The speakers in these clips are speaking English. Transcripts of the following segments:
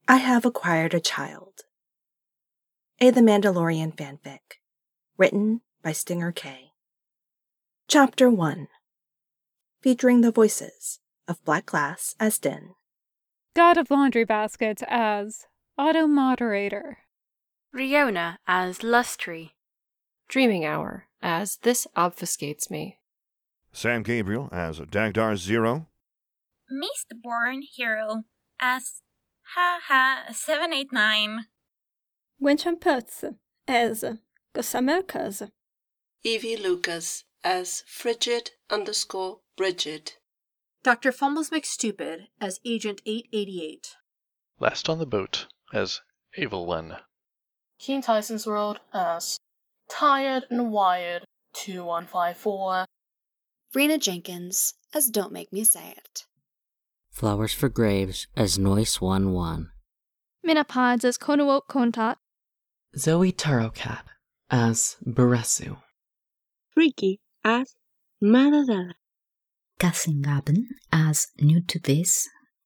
I have acquired a child. A The Mandalorian fanfic. Written by Stinger K. Chapter 1. Featuring the voices of Black Glass as Din, God of Laundry Baskets as Auto Moderator, Riona as Lustry, Dreaming Hour as This Obfuscates Me, Sam Gabriel as Dagdar Zero, Mistborn Hero as Haha789, Gwen Putz as Gossamer Evie Lucas as Frigid_Bridget. Dr. Fumbles McStupid as Agent 888. Last on the Boat as Evelyn. Keen Tyson's World as Tired and Wired 2154. Rena Jenkins as Don't Make Me Say It. Flowers for Graves as Noise11. Minapods as Konowok Kontat. Zoe Tarokat as Beresu. Freaky as Madadala. Kassingaben as New to This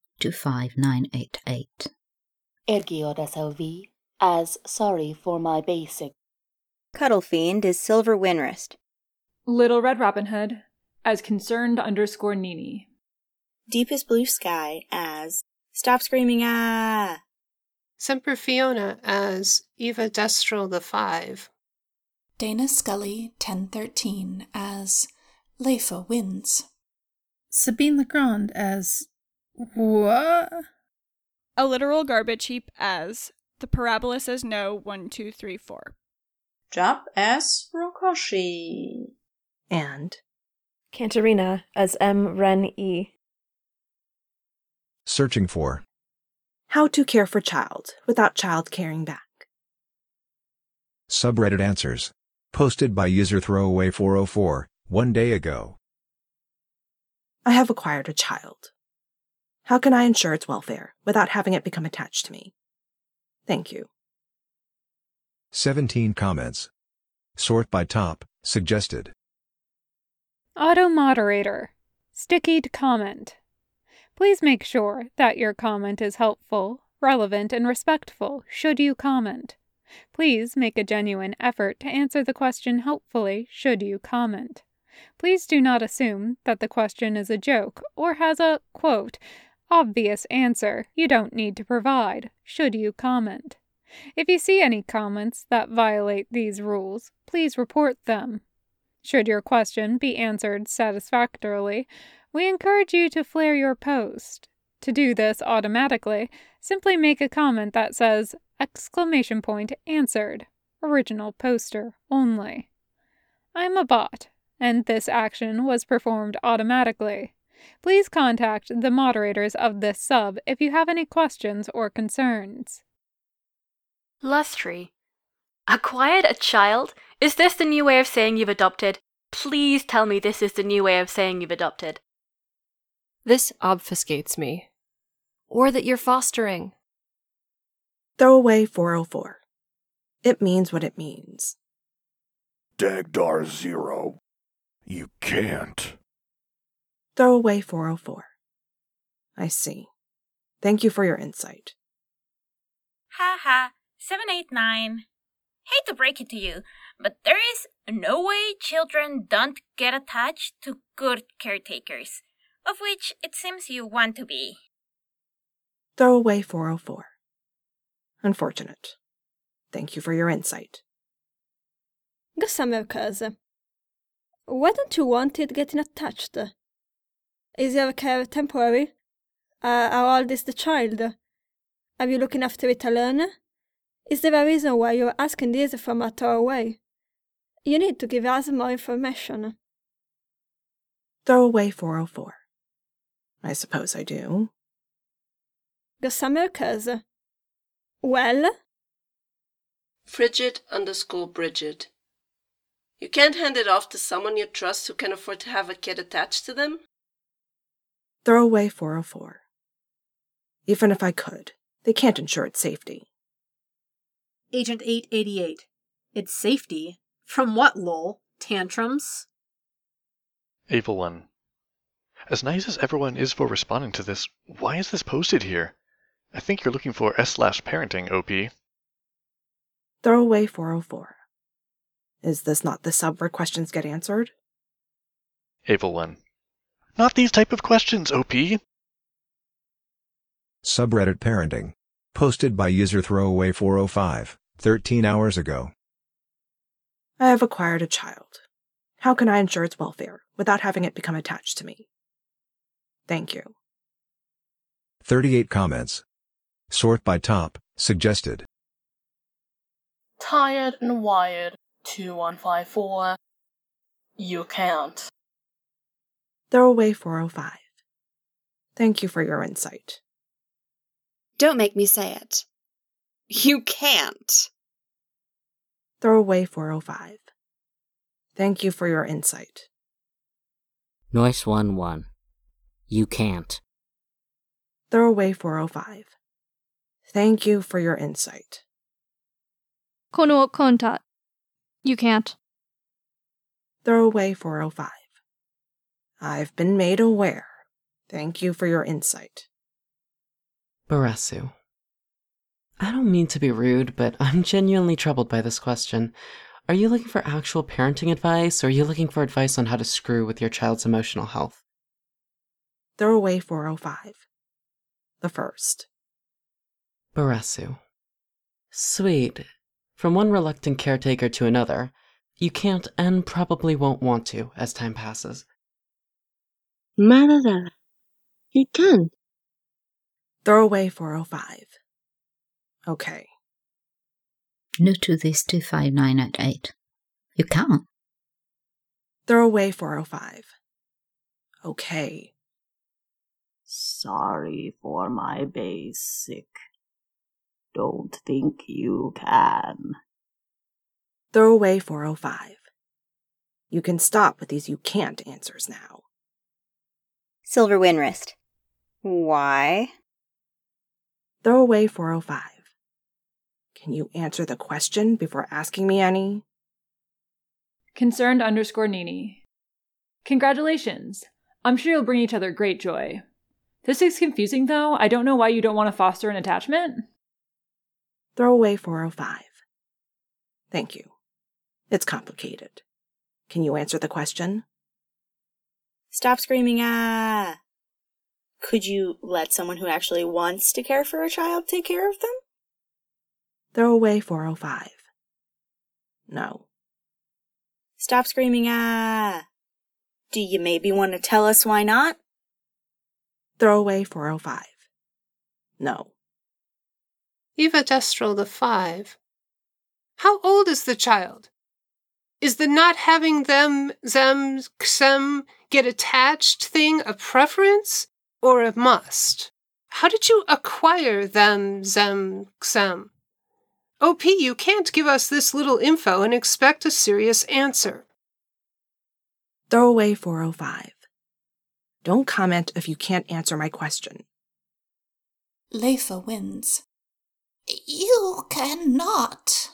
25988. Ergio da Salvi as Sorry for My Basic. Cuddlefiend is Silver Winrist. Little Red Robin Hood as Concerned_Nini. Deepest Blue Sky as Stop Screaming Ah! Semper Fiona as Eva Destral the Five. Dana Scully 1013 as Leifa Wins. Sabine Legrand as what? A Literal Garbage Heap as The Parabola Says No 1234. Jop as Rokoshi. And Cantarina as M. Ren E. Searching for How to Care for Child Without Child Caring Back. Subreddit answers. Posted by user Throwaway404, 1 day ago. I have acquired a child. How can I ensure its welfare without having it become attached to me? Thank you. 17 comments. Sort by top, suggested. Auto Moderator, Stickied Comment. Please make sure that your comment is helpful, relevant, and respectful should you comment. Please make a genuine effort to answer the question helpfully should you comment. Please do not assume that the question is a joke or has a, quote, obvious answer you don't need to provide should you comment. If you see any comments that violate these rules, please report them. Should your question be answered satisfactorily, we encourage you to flare your post. To do this automatically, simply make a comment that says, !answered, original poster only. I'm a bot, and this action was performed automatically. Please contact the moderators of this sub if you have any questions or concerns. Lustry. Acquired a child? Is this the new way of saying you've adopted? Please tell me this is the new way of saying you've adopted. This obfuscates me. Or that you're fostering. Throwaway 404. It means what it means. Dagdar Zero. You can't. Throwaway 404. I see. Thank you for your insight. Haha789. Hate to break it to you, but there is no way children don't get attached to good caretakers, of which it seems you want to be. Throwaway 404. Unfortunate. Thank you for your insight. Gossamer why don't you want it getting attached? Is your care temporary? How old is the child? Are you looking after it alone? Is there a reason why you're asking this from a throwaway? You need to give us more information. Throwaway 404. I suppose I do. Gossamer well? Frigid_Bridget. You can't hand it off to someone you trust who can afford to have a kid attached to them? Throwaway 404. Even if I could, they can't ensure its safety. Agent 888. Its safety? From what, lol? Tantrums? Evelyn. As nice as everyone is for responding to this, why is this posted here? I think you're looking for S/parenting, OP. Throwaway 404. Is this not the sub where questions get answered? Evelyn. Not these type of questions, OP. Subreddit parenting. Posted by user Throwaway405, 13 hours ago. I have acquired a child. How can I ensure its welfare without having it become attached to me? Thank you. 38 comments. Sort by top, suggested. Tired and wired, 2154. You can't. Throwaway 405. Thank you for your insight. Don't make me say it. You can't. Throwaway 405. Thank you for your insight. Noise11. You can't. Throwaway 405. Thank you for your insight. Kono kontat. You can't. Throwaway 405. I've been made aware. Thank you for your insight. Barasu. I don't mean to be rude, but I'm genuinely troubled by this question. Are you looking for actual parenting advice, or are you looking for advice on how to screw with your child's emotional health? Throwaway 405. The first. Barasu. Sweet. From one reluctant caretaker to another, you can't and probably won't want to as time passes. Marada. You can. Throwaway 405. Okay. Nutu this 25988. You can't. Throwaway 405. Okay. Sorry for my basic. Don't think you can. Throwaway 405. You can stop with these you can't answers now. Silver Windwrist. Why? Throwaway 405. Can you answer the question before asking me any? Concerned_Nini. Congratulations. I'm sure you'll bring each other great joy. This is confusing though. I don't know why you don't want to foster an attachment. Throwaway 405. Thank you. It's complicated. Can you answer the question? Stop screaming, ah! Could you let someone who actually wants to care for a child take care of them? Throwaway 405. No. Stop screaming, ah! Do you maybe want to tell us why not? Throwaway 405. No. Eva Destral the 5. How old is the child? Is the not having them, xem, get attached thing a preference or a must? How did you acquire them, xem? OP, you can't give us this little info and expect a serious answer. Throwaway 405. Don't comment if you can't answer my question. Leifa wins. You cannot.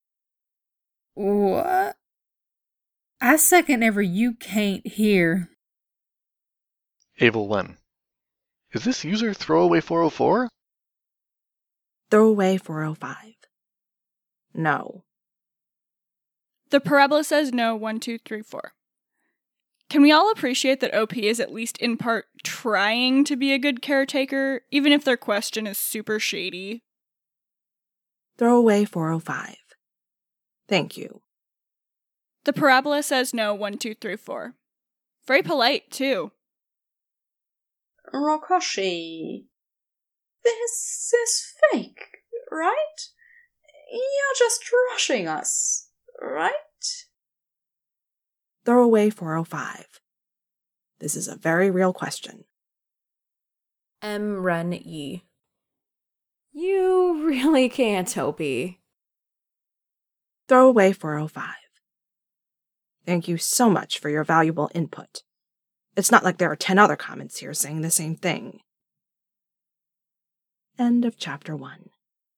What? I second every you can't hear. Evelyn. Is this user Throwaway 404? Throwaway 405. No. The parabola says no 1, 2, 3, 4. Can we all appreciate that OP is at least in part trying to be a good caretaker, even if their question is super shady? Throwaway 405. Thank you. The parabola says no 1, 2, 3, 4. Very polite, too. Rokoshi. This is fake, right? You're just rushing us, right? Throwaway 405. This is a very real question. Ren E. You really can't, Opie. Throwaway 405. Thank you so much for your valuable input. It's not like there are 10 other comments here saying the same thing. End of Chapter 1.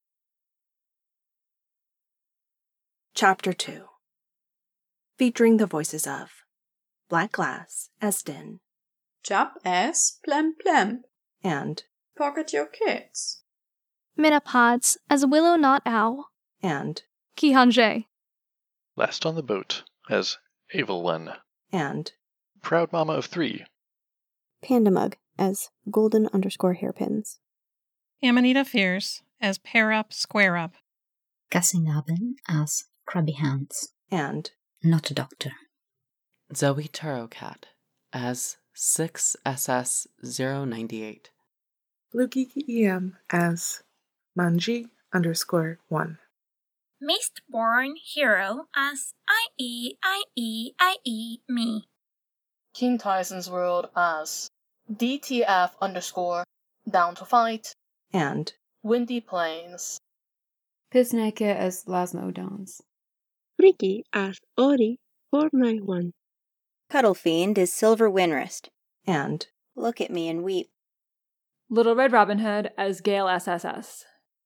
Chapter 2. Featuring the voices of Black Glass as Din, Jump as Plem Plem, and Pocket Your Kids. Minipods as Willow Not Ow. And Kihanje. Last on the boat as Avel1. And Proud Mama of 3. Pandamug as golden_hairpins. Amanita Fierce as Pair Up Square Up. Cassingabin as Crabby Hands. And Not a Doctor. Zoe Tarocat as 6SS098. Lukiki EM as Manji_1. Mistborn Hero as IE me. King Tyson's World as DTF_Down to Fight. And Windy Plains. Pizneke as Lasmo Dons. Ricky as Ori491. Cuddle Fiend is Silver Windrest. And Look at me and weep. Little Red Robin Hood as Gale SSS.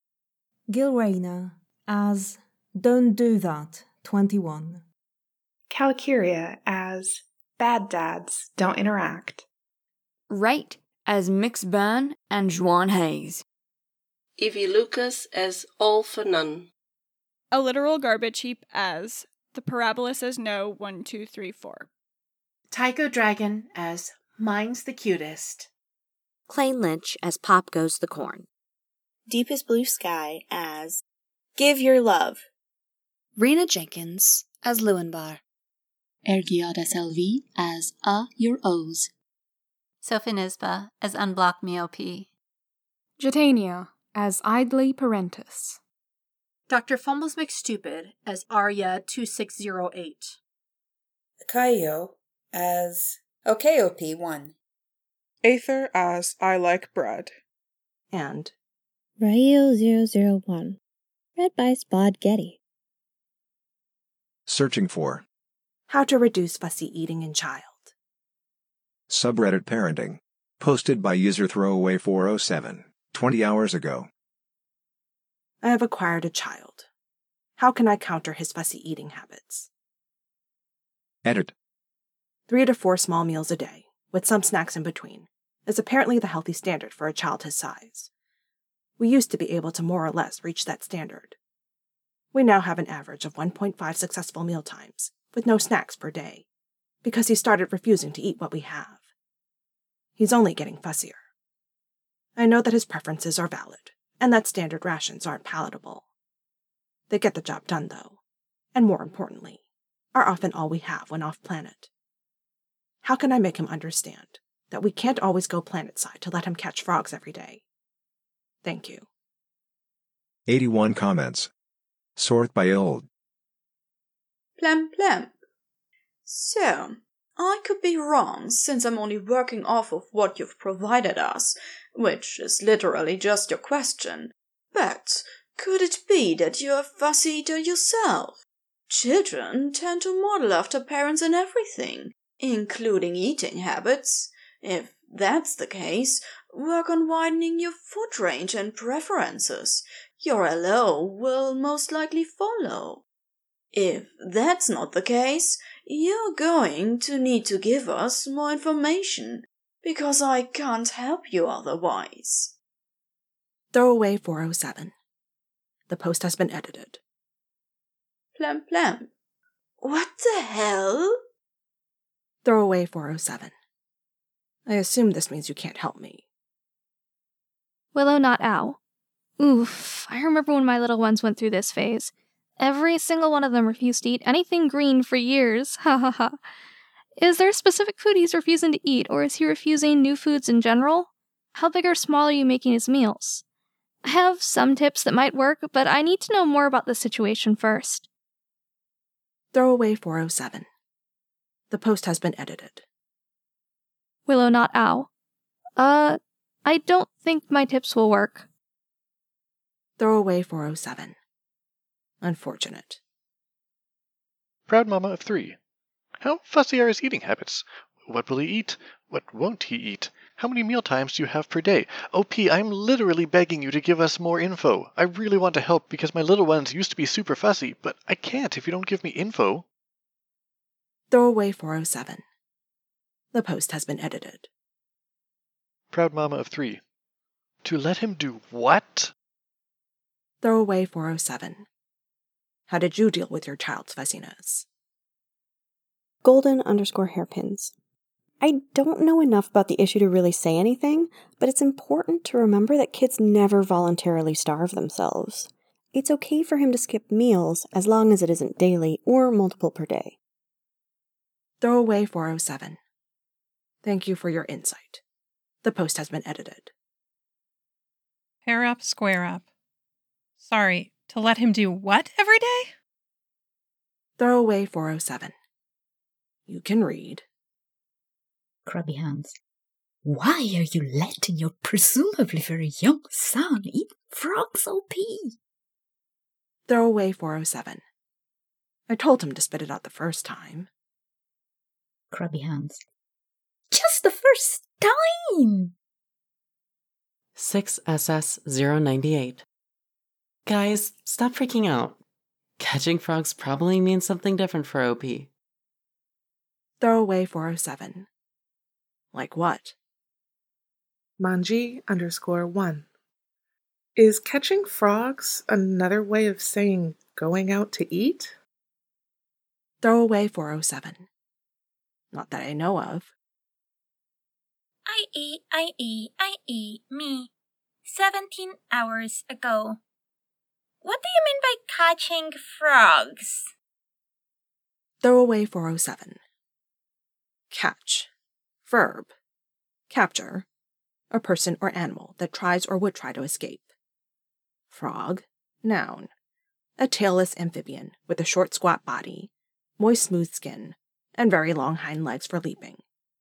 Gilraina as Don't Do That 21. Calcuria as Bad Dads Don't Interact. Right as Mix Burn and Juan Hayes. Evie Lucas as All for None. A literal garbage heap as The Parabola Says No 1 2 3 4. Tycho Dragon as Mine's the Cutest. Clay Lynch as Pop Goes the Corn. Deepest Blue Sky as Give Your Love. Rena Jenkins as Lewinbar. Ergiada Selvi as Your O's. Sophie Nisba as Unblock Me OP. Jatania as Idly Parentis. Dr. Fumbles McStupid as Arya 2608. Kaio as OKOP1. Aether as I Like Bread. And Rayo001. Read by Spod Getty. Searching for How to Reduce Fussy Eating in Child. Subreddit Parenting. Posted by user Throwaway407, 20 hours ago. I have acquired a child. How can I counter his fussy eating habits? Edit. 3 to 4 small meals a day, with some snacks in between, is apparently the healthy standard for a child his size. We used to be able to more or less reach that standard. We now have an average of 1.5 successful mealtimes, with no snacks per day, because he started refusing to eat what we have. He's only getting fussier. I know that his preferences are valid, and that standard rations aren't palatable. They get the job done, though, and more importantly, are often all we have when off-planet. How can I make him understand that we can't always go planet-side to let him catch frogs every day? Thank you. 81 comments. Sort by old. Plemp. So, I could be wrong since I'm only working off of what you've provided us, which is literally just your question. But could it be that you're a fussy eater yourself? Children tend to model after parents in everything, including eating habits. If that's the case, work on widening your food range and preferences. Your LO will most likely follow. If that's not the case, you're going to need to give us more information, because I can't help you otherwise. Throwaway 407. The post has been edited. Plemp. What the hell? Throwaway 407. I assume this means you can't help me. Willow Not Ow. Oof, I remember when my little ones went through this phase. Every single one of them refused to eat anything green for years. Ha ha ha. Is there a specific food he's refusing to eat, or is he refusing new foods in general? How big or small are you making his meals? I have some tips that might work, but I need to know more about the situation first. Throwaway 407. The post has been edited. Willow Not Ow. I don't think my tips will work. Throwaway 407. Unfortunate. Proud Mama of 3. How fussy are his eating habits? What will he eat? What won't he eat? How many mealtimes do you have per day? OP, I'm literally begging you to give us more info. I really want to help because my little ones used to be super fussy, but I can't if you don't give me info. Throwaway 407. The post has been edited. Proud Mama of 3. To let him do what? Throwaway 407. How did you deal with your child's fussiness? Golden_hairpins. I don't know enough about the issue to really say anything, but it's important to remember that kids never voluntarily starve themselves. It's okay for him to skip meals as long as it isn't daily or multiple per day. Throwaway 407. Thank you for your insight. The post has been edited. Pair up, square up. Sorry, to let him do what every day? Throwaway 407. You can read. Grubby hands. Why are you letting your presumably very young son eat frogs, OP? Throwaway 407. I told him to spit it out the first time. Grubby hands. Just the first time! 6SS098. Guys, stop freaking out. Catching frogs probably means something different for OP. Throwaway 407. Like what? Manji_1. Is catching frogs another way of saying going out to eat? Throwaway 407. Not that I know of. I eat, me. 17 hours ago. What do you mean by catching frogs? Throwaway 407. Catch. Verb. Capture. A person or animal that tries or would try to escape. Frog. Noun. A tailless amphibian with a short squat body, moist smooth skin, and very long hind legs for leaping.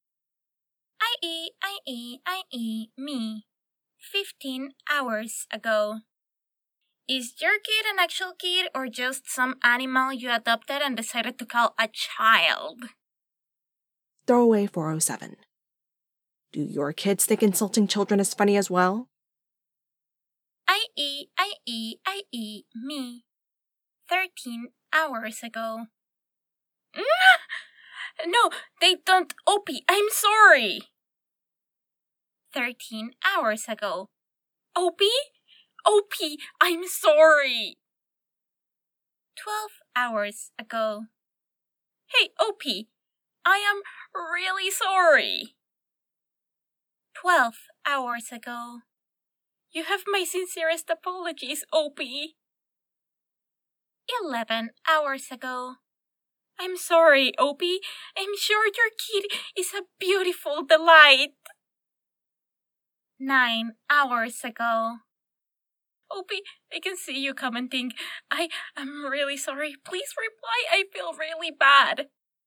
I eat, me. 15 hours ago. Is your kid an actual kid or just some animal you adopted and decided to call a child? Throwaway 407. Do your kids think insulting children is funny as well? I eat, me. 13 hours ago. No, they don't, Opie, I'm sorry. 13 hours ago. Opie? Opie, I'm sorry. 12 hours ago. Hey, Opie, I am really sorry. 12 hours ago. You have my sincerest apologies, Opie. 11 hours ago. I'm sorry, Opie. I'm sure your kid is a beautiful delight. 9 hours ago. Opie, I can see you commenting. I am really sorry. Please reply. I feel really bad.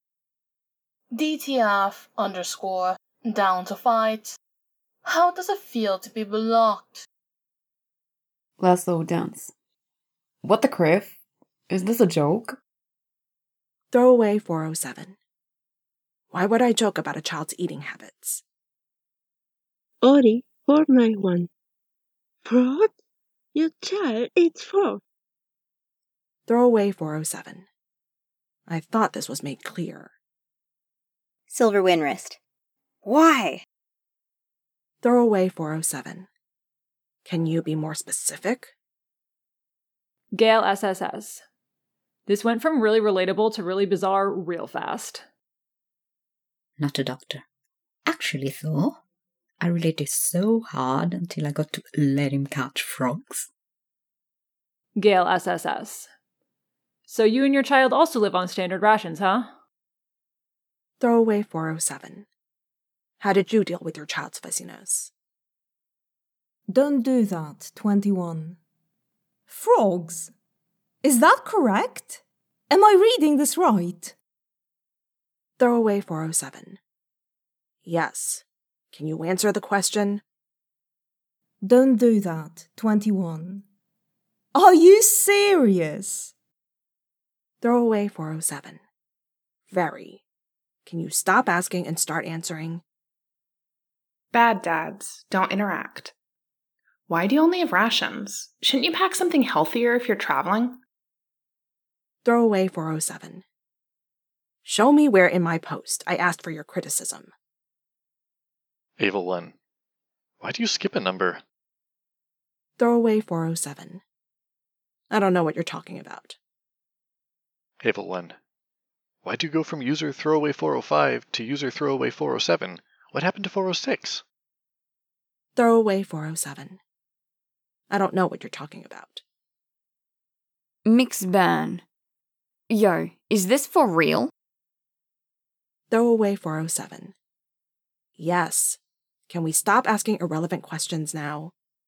DTF_ down to fight. How does it feel to be blocked? Laszlo Dance. What the criff? Is this a joke? Throwaway 407. Why would I joke about a child's eating habits? Ori 491. Frog? Your child eats frog. Throwaway 407. I thought this was made clear. Silver Windwrist. Why? Throwaway 407. Can you be more specific? Gale SSS. This went from really relatable to really bizarre real fast. Not a doctor. Actually, though, I related so hard until I got to let him catch frogs. Gale SSS. So you and your child also live on standard rations, huh? Throwaway 407. How did you deal with your child's fussiness? Don't do that, 21. Frogs? Is that correct? Am I reading this right? Throwaway 407. Yes. Can you answer the question? Don't do that, 21. Are you serious? Throwaway 407. Very. Can you stop asking and start answering? Bad dads don't interact. Why do you only have rations? Shouldn't you pack something healthier if you're traveling? Throwaway 407. Show me where in my post I asked for your criticism. Ava 1. Why do you skip a number? Throwaway 407. I don't know what you're talking about. Able 1. Why'd you go from user throwaway 405 to user throwaway 407? What happened to 406? Throwaway 407. I don't know what you're talking about. Mixban. Yo, is this for real? Throwaway 407. Yes. Can we stop asking irrelevant questions now?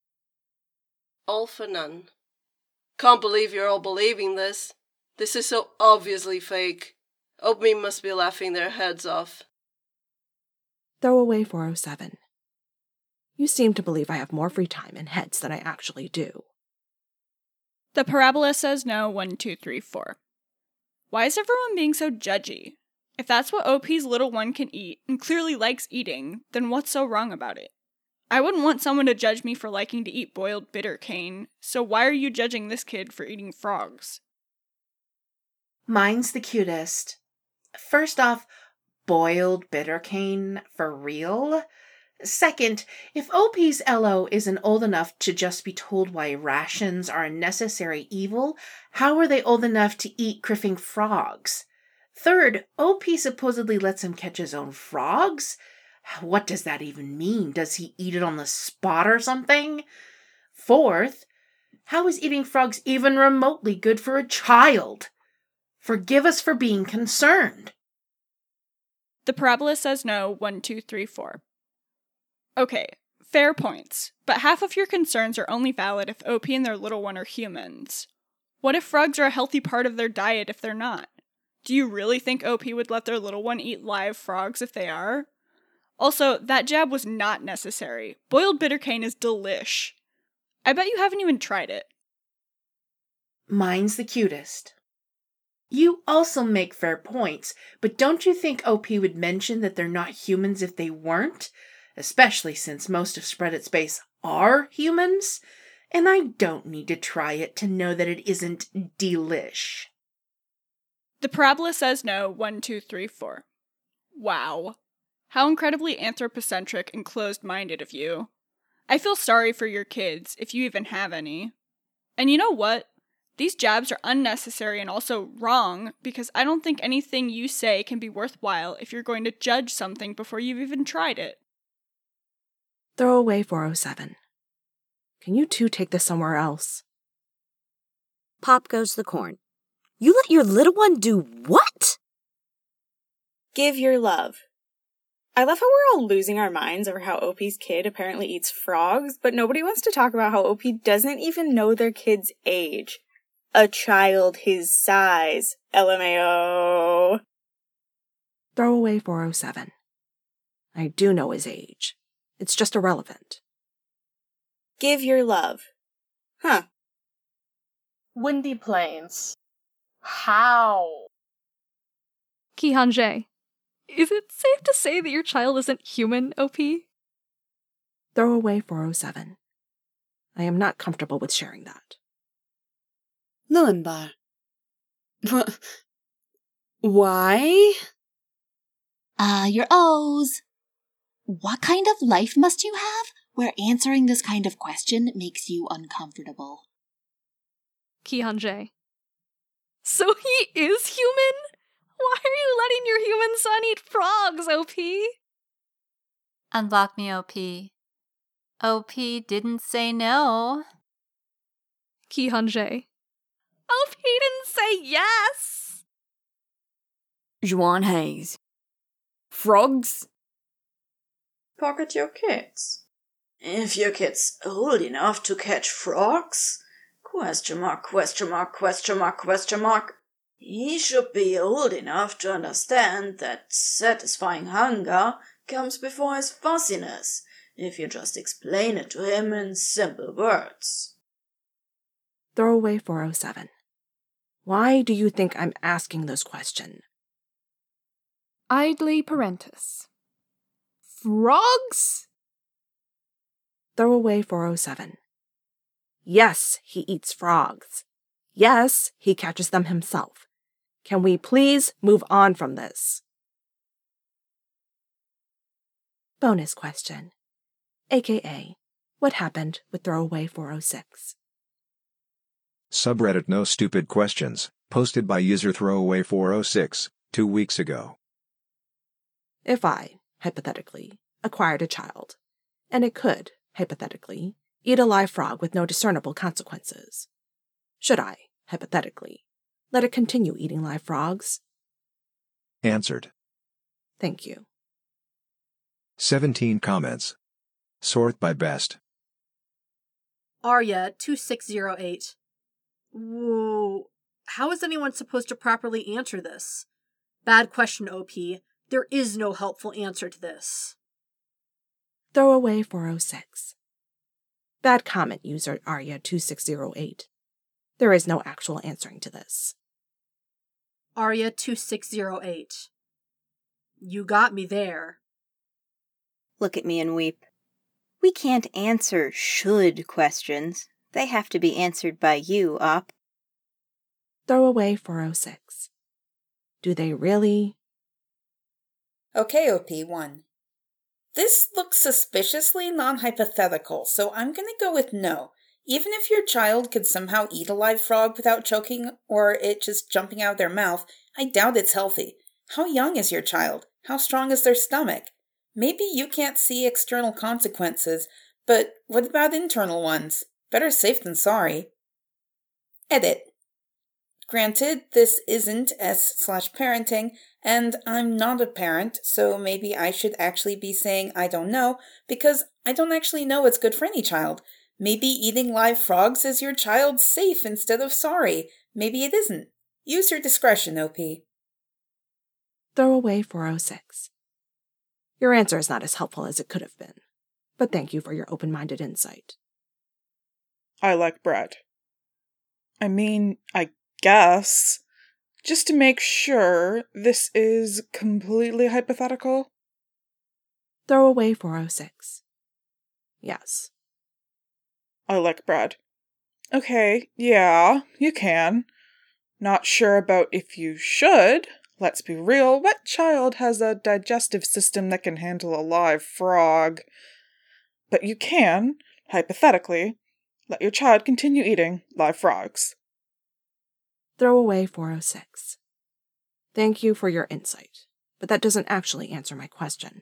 All for none. Can't believe you're all believing this. This is so obviously fake. OP must be laughing their heads off. Throwaway 407. You seem to believe I have more free time and heads than I actually do. The parabola says no, 1, 2, 3, 4. Why is everyone being so judgy? If that's what OP's little one can eat and clearly likes eating, then what's so wrong about it? I wouldn't want someone to judge me for liking to eat boiled bitter cane, so why are you judging this kid for eating frogs? Mine's the cutest. First off, boiled bitter cane for real? Second, if OP's LO isn't old enough to just be told why rations are a necessary evil, how are they old enough to eat criffing frogs? Third, OP supposedly lets him catch his own frogs? What does that even mean? Does he eat it on the spot or something? Fourth, how is eating frogs even remotely good for a child? Forgive us for being concerned. The parabola says no, 1, 2, 3, 4. Okay, fair points, but half of your concerns are only valid if OP and their little one are humans. What if frogs are a healthy part of their diet if they're not? Do you really think OP would let their little one eat live frogs if they are? Also, that jab was not necessary. Boiled bitter cane is delish. I bet you haven't even tried it. Mine's the cutest. You also make fair points, but don't you think OP would mention that they're not humans if they weren't? Especially since most of Spread It Space are humans? And I don't need to try it to know that it isn't delish. The parabola says no, 1, 2, 3, 4. Wow. How incredibly anthropocentric and closed-minded of you. I feel sorry for your kids, if you even have any. And you know what? These jabs are unnecessary and also wrong, because I don't think anything you say can be worthwhile if you're going to judge something before you've even tried it. Throwaway 407. Can you two take this somewhere else? Pop goes the corn. You let your little one do what? Give your love. I love how we're all losing our minds over how OP's kid apparently eats frogs, but nobody wants to talk about how OP doesn't even know their kid's age. A child his size. LMAO. Throwaway 407. I do know his age. It's just irrelevant. Give your love. Huh. Windy Plains. How? Kihanjae, is it safe to say that your child isn't human, OP? Throwaway 407. I am not comfortable with sharing that. Lillenbar. Why? Your O's. What kind of life must you have where answering this kind of question makes you uncomfortable? Kihanjae. So he is human? Why are you letting your human son eat frogs, OP? Unblock me, OP. OP didn't say no. Kihanjae. OP didn't say yes! Juan Hayes. Frogs? Pocket your kids. If your kid's old enough to catch frogs? Question mark, question mark, question mark, question mark. He should be old enough to understand that satisfying hunger comes before his fussiness, if you just explain it to him in simple words. Throwaway 407. Why do you think I'm asking those questions? Idly parentis. Frogs? Throwaway 407. Yes, he eats frogs. Yes, he catches them himself. Can we please move on from this? Bonus question. AKA, what happened with Throwaway 406? Subreddit No Stupid Questions, posted by user Throwaway406, 2 weeks ago. If I, hypothetically, acquired a child, and it could, hypothetically, eat a live frog with no discernible consequences, should I, hypothetically, let it continue eating live frogs? Answered. Thank you. 17 comments. Sort by best. Arya 2608. Whoa. How is anyone supposed to properly answer this? Bad question, OP. There is no helpful answer to this. Throwaway 406. Bad comment, user Arya 2608. There is no actual answering to this. Arya 2608. You got me there. Look at me and weep. We can't answer should questions. They have to be answered by you, Op. Throwaway 406. Do they really? Okay, OP1. This looks suspiciously non-hypothetical, so I'm gonna go with no. Even if your child could somehow eat a live frog without choking, or it just jumping out of their mouth, I doubt it's healthy. How young is your child? How strong is their stomach? Maybe you can't see external consequences, but what about internal ones? Better safe than sorry. Edit. Granted, this isn't S/parenting, and I'm not a parent, so maybe I should actually be saying I don't know, because I don't actually know what's good for any child. Maybe eating live frogs is your child safe instead of sorry. Maybe it isn't. Use your discretion, OP. Throwaway 406. Your answer is not as helpful as it could have been, but thank you for your open-minded insight. I like bread. I mean, I guess. Just to make sure, this is completely hypothetical? Throwaway 406. Yes. I like bread. Okay, yeah, you can. Not sure about if you should. Let's be real, what child has a digestive system that can handle a live frog? But you can, hypothetically, let your child continue eating live frogs. Throwaway 406. Thank you for your insight, but that doesn't actually answer my question.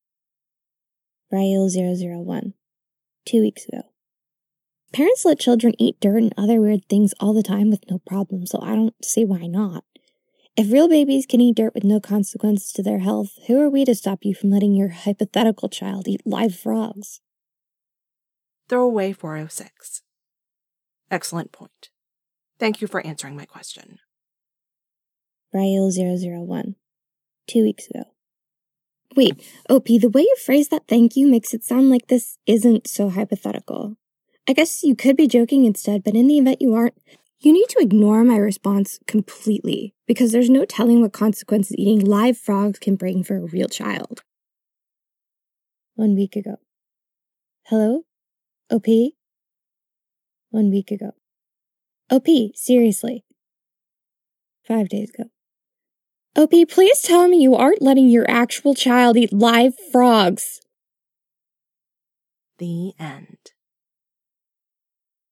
Ryle001. 2 weeks ago. Parents let children eat dirt and other weird things all the time with no problem, so I don't see why not. If real babies can eat dirt with no consequences to their health, who are we to stop you from letting your hypothetical child eat live frogs? Throwaway 406. Excellent point. Thank you for answering my question. Ryle001. 2 weeks ago. Wait, OP, the way you phrase that thank you makes it sound like this isn't so hypothetical. I guess you could be joking instead, but in the event you aren't, you need to ignore my response completely, because there's no telling what consequences eating live frogs can bring for a real child. 1 week ago. Hello? OP? 1 week ago. OP, seriously. 5 days ago. OP, please tell me you aren't letting your actual child eat live frogs. The end.